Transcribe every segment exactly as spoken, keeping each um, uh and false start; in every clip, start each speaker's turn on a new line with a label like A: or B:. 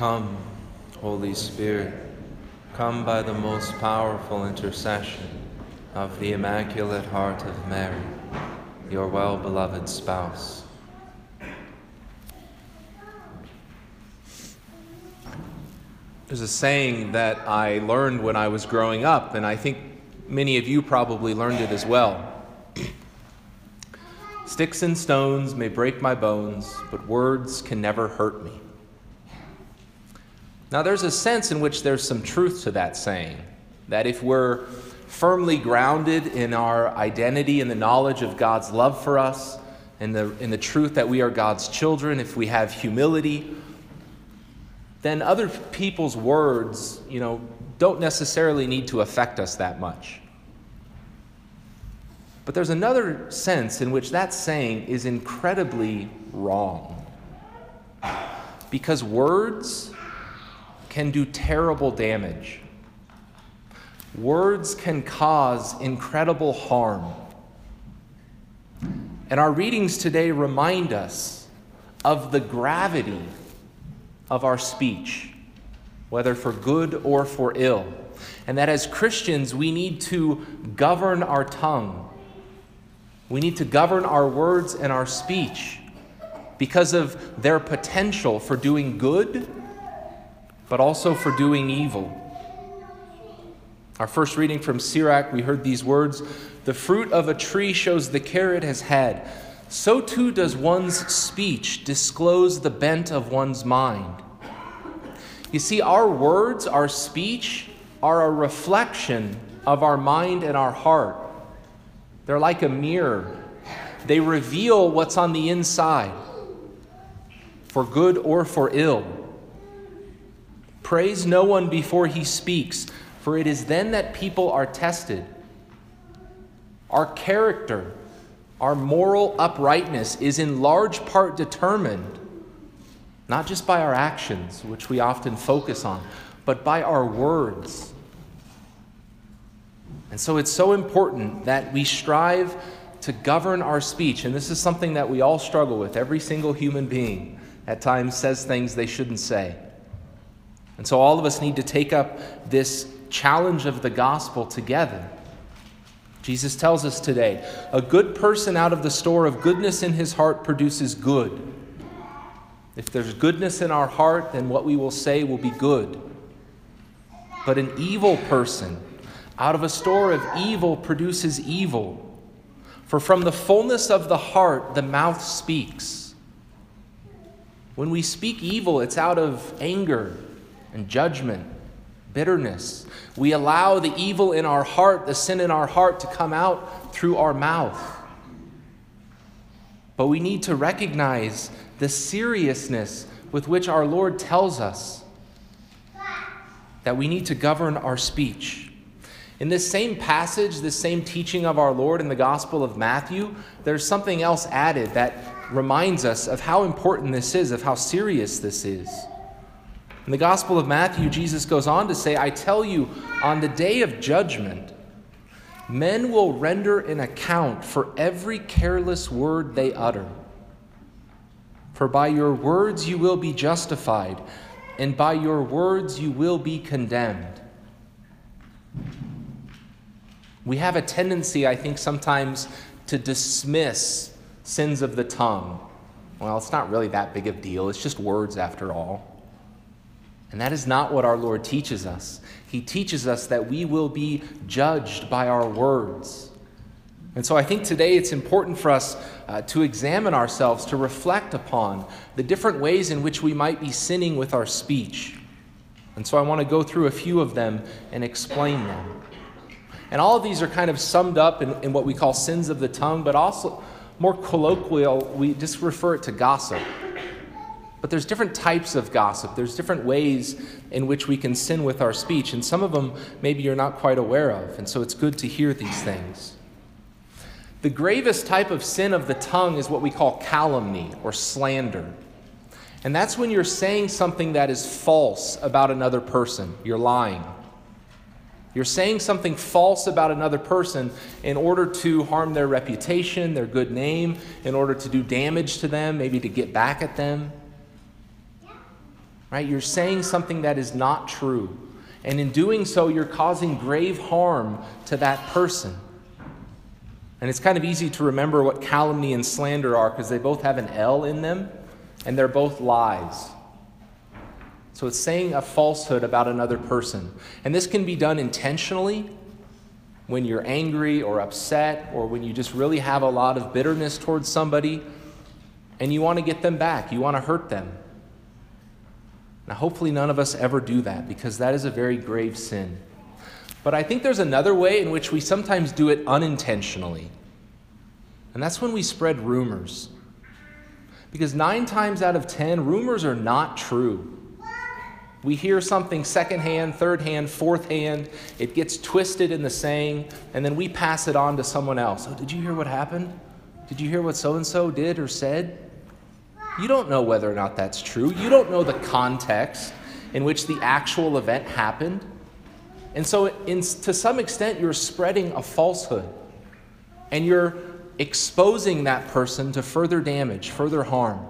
A: Come, Holy Spirit, come by the most powerful intercession of the Immaculate Heart of Mary, your well-beloved spouse. There's a saying that I learned when I was growing up, and I think many of you probably learned it as well. Sticks and stones may break my bones, but words can never hurt me. Now, there's a sense in which there's some truth to that saying, that if we're firmly grounded in our identity and the knowledge of God's love for us, and the, in the truth that we are God's children, if we have humility, then other people's words, you know, don't necessarily need to affect us that much. But there's another sense in which that saying is incredibly wrong. Because words can do terrible damage. Words can cause incredible harm. And our readings today remind us of the gravity of our speech, whether for good or for ill. And that as Christians, we need to govern our tongue. We need to govern our words and our speech because of their potential for doing good, but also for doing evil. Our first reading from Sirach, we heard these words, "The fruit of a tree shows the care it has had. So too does one's speech disclose the bent of one's mind." You see, our words, our speech, are a reflection of our mind and our heart. They're like a mirror. They reveal what's on the inside, for good or for ill. Praise no one before he speaks, for it is then that people are tested. Our character, our moral uprightness is in large part determined not just by our actions, which we often focus on, but by our words. And so it's so important that we strive to govern our speech. And this is something that we all struggle with. Every single human being at times says things they shouldn't say. And so all of us need to take up this challenge of the gospel together. Jesus tells us today, a good person out of the store of goodness in his heart produces good. If there's goodness in our heart, then what we will say will be good. But an evil person out of a store of evil produces evil. For from the fullness of the heart, the mouth speaks. When we speak evil, it's out of anger and judgment, bitterness. We allow the evil in our heart, the sin in our heart, to come out through our mouth. But we need to recognize the seriousness with which our Lord tells us that we need to govern our speech. In this same passage, this same teaching of our Lord in the Gospel of Matthew, there's something else added that reminds us of how important this is, of how serious this is. In the Gospel of Matthew, Jesus goes on to say, "I tell you, on the day of judgment, men will render an account for every careless word they utter. For by your words you will be justified, and by your words you will be condemned." We have a tendency, I think, sometimes to dismiss sins of the tongue. Well, it's not really that big of a deal. It's just words after all. And that is not what our Lord teaches us. He teaches us that we will be judged by our words. And so I think today it's important for us uh, to examine ourselves, to reflect upon the different ways in which we might be sinning with our speech. And so I want to go through a few of them and explain them. And all of these are kind of summed up in, in what we call sins of the tongue, but also more colloquial, we just refer it to gossip. But there's different types of gossip. There's different ways in which we can sin with our speech, and some of them maybe you're not quite aware of, and so it's good to hear these things. The gravest type of sin of the tongue is what we call calumny or slander. And that's when you're saying something that is false about another person. You're lying. You're saying something false about another person in order to harm their reputation, their good name, in order to do damage to them, maybe to get back at them. right? You're saying something that is not true. And in doing so, you're causing grave harm to that person. And it's kind of easy to remember what calumny and slander are because they both have an L in them, and they're both lies. So it's saying a falsehood about another person. And this can be done intentionally when you're angry or upset, or when you just really have a lot of bitterness towards somebody and you want to get them back, you want to hurt them. Now, hopefully none of us ever do that, because that is a very grave sin. But I think there's another way in which we sometimes do it unintentionally. And that's when we spread rumors. Because nine times out of ten, rumors are not true. We hear something secondhand, third hand, fourth hand. It gets twisted in the saying, and then we pass it on to someone else. Oh, did you hear what happened? Did you hear what so-and-so did or said? You don't know whether or not that's true. You don't know the context in which the actual event happened. And so in, to some extent, you're spreading a falsehood. And you're exposing that person to further damage, further harm.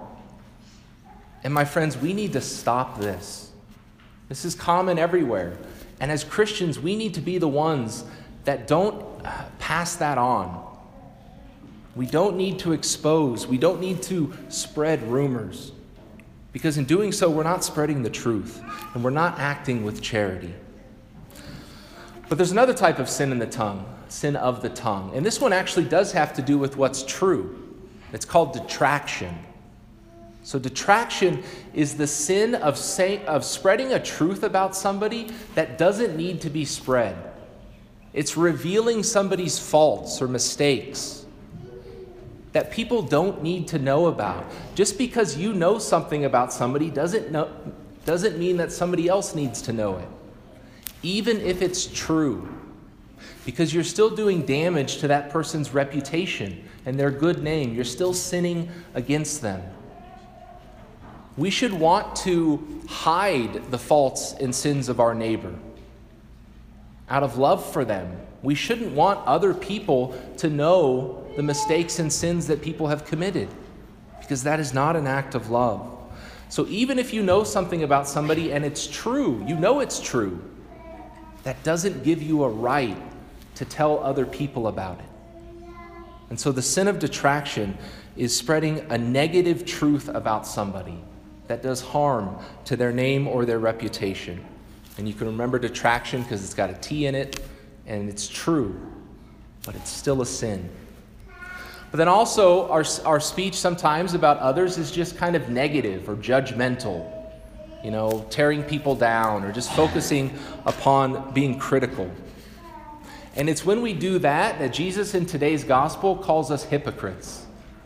A: And my friends, we need to stop this. This is common everywhere. And as Christians, we need to be the ones that don't pass that on. We don't need to expose. We don't need to spread rumors. Because in doing so, we're not spreading the truth. And we're not acting with charity. But there's another type of sin in the tongue, sin of the tongue. And this one actually does have to do with what's true. It's called detraction. So detraction is the sin of say, of spreading a truth about somebody that doesn't need to be spread. It's revealing somebody's faults or mistakes that people don't need to know about. Just because you know something about somebody doesn't know, doesn't mean that somebody else needs to know it, even if it's true, because you're still doing damage to that person's reputation and their good name. You're still sinning against them. We should want to hide the faults and sins of our neighbor out of love for them. We shouldn't want other people to know the mistakes and sins that people have committed, because that is not an act of love. So even if you know something about somebody and it's true, you know it's true, that doesn't give you a right to tell other people about it. And so the sin of detraction is spreading a negative truth about somebody that does harm to their name or their reputation. And you can remember detraction because it's got a T in it, and it's true, but it's still a sin. But then also our, our speech sometimes about others is just kind of negative or judgmental, you know, tearing people down or just focusing upon being critical. And it's when we do that that Jesus in today's gospel calls us hypocrites.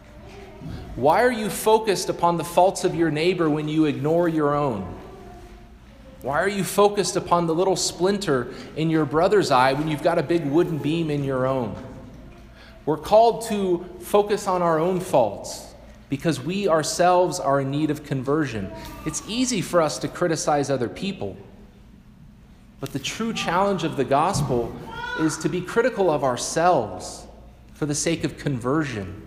A: Why are you focused upon the faults of your neighbor when you ignore your own? Why are you focused upon the little splinter in your brother's eye when you've got a big wooden beam in your own? We're called to focus on our own faults because we ourselves are in need of conversion. It's easy for us to criticize other people, but the true challenge of the gospel is to be critical of ourselves for the sake of conversion.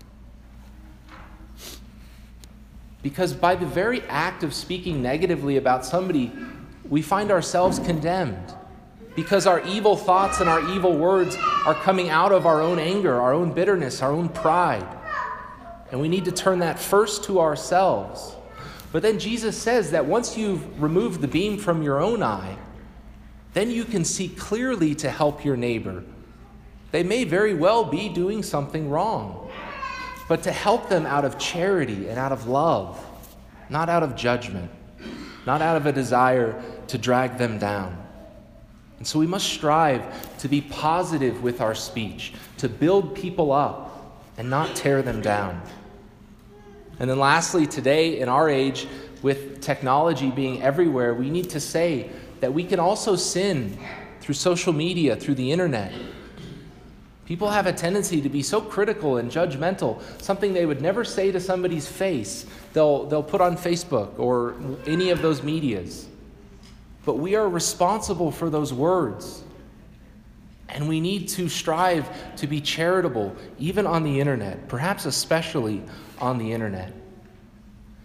A: Because by the very act of speaking negatively about somebody, we find ourselves condemned. Because our evil thoughts and our evil words are coming out of our own anger, our own bitterness, our own pride. And we need to turn that first to ourselves. But then Jesus says that once you've removed the beam from your own eye, then you can see clearly to help your neighbor. They may very well be doing something wrong, but to help them out of charity and out of love, not out of judgment, not out of a desire to drag them down. And so we must strive to be positive with our speech, to build people up and not tear them down. And then lastly, today in our age, with technology being everywhere, we need to say that we can also sin through social media, through the internet. People have a tendency to be so critical and judgmental, something they would never say to somebody's face, they'll, they'll put on Facebook or any of those medias. But we are responsible for those words. And we need to strive to be charitable, even on the internet, perhaps especially on the internet.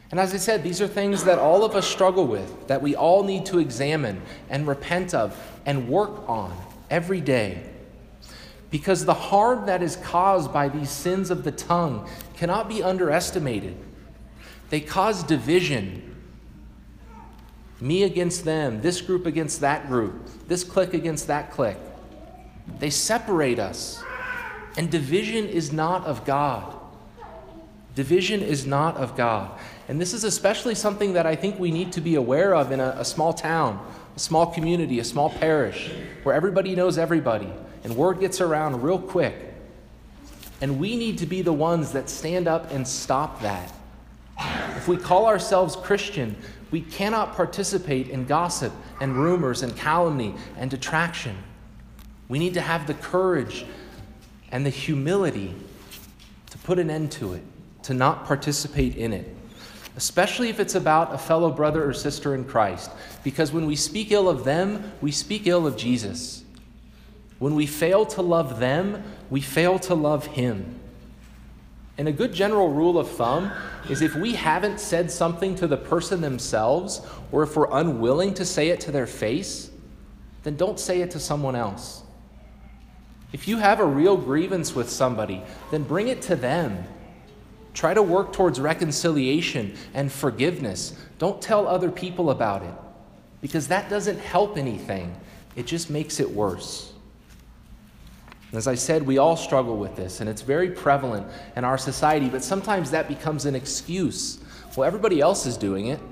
A: And as I said, these are things that all of us struggle with, that we all need to examine and repent of and work on every day. Because the harm that is caused by these sins of the tongue cannot be underestimated. They cause division. Me against them, this group against that group, this clique against that clique. They separate us. And division is not of God. Division is not of God. And this is especially something that I think we need to be aware of in a, a small town, a small community, a small parish, where everybody knows everybody, and word gets around real quick. And we need to be the ones that stand up and stop that. If we call ourselves Christian, we cannot participate in gossip and rumors and calumny and detraction. We need to have the courage and the humility to put an end to it, to not participate in it, especially if it's about a fellow brother or sister in Christ. Because when we speak ill of them, we speak ill of Jesus. When we fail to love them, we fail to love Him. And a good general rule of thumb is if we haven't said something to the person themselves, or if we're unwilling to say it to their face, then don't say it to someone else. If you have a real grievance with somebody, then bring it to them. Try to work towards reconciliation and forgiveness. Don't tell other people about it, because that doesn't help anything. It just makes it worse. As I said, we all struggle with this, and it's very prevalent in our society, but sometimes that becomes an excuse. Well, everybody else is doing it.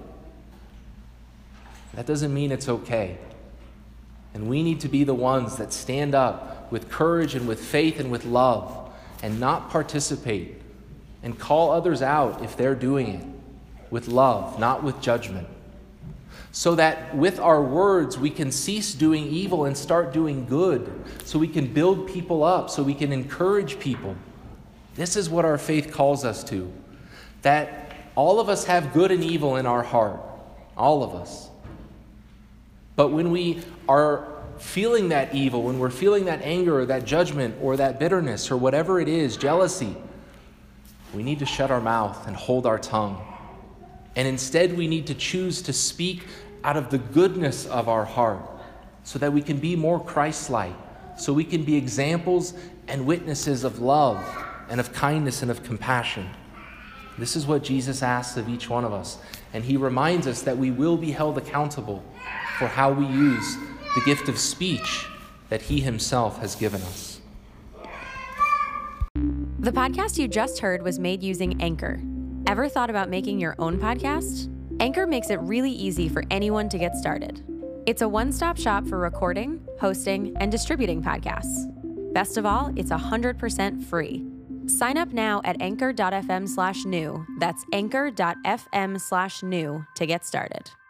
A: That doesn't mean it's okay. And we need to be the ones that stand up with courage and with faith and with love, and not participate, and call others out if they're doing it with love, not with judgment. So that with our words, we can cease doing evil and start doing good. So we can build people up, so we can encourage people. This is what our faith calls us to. That all of us have good and evil in our heart. All of us. But when we are feeling that evil, when we're feeling that anger or that judgment or that bitterness or whatever it is, jealousy, we need to shut our mouth and hold our tongue. And instead, we need to choose to speak out of the goodness of our heart so that we can be more Christ-like, so we can be examples and witnesses of love and of kindness and of compassion. This is what Jesus asks of each one of us. And He reminds us that we will be held accountable for how we use the gift of speech that He Himself has given us.
B: The podcast you just heard was made using Anchor. Ever thought about making your own podcast? Anchor makes it really easy for anyone to get started. It's a one-stop shop for recording, hosting, and distributing podcasts. Best of all, it's one hundred percent free. Sign up now at anchor dot f m slash new. That's anchor dot f m slash new to get started.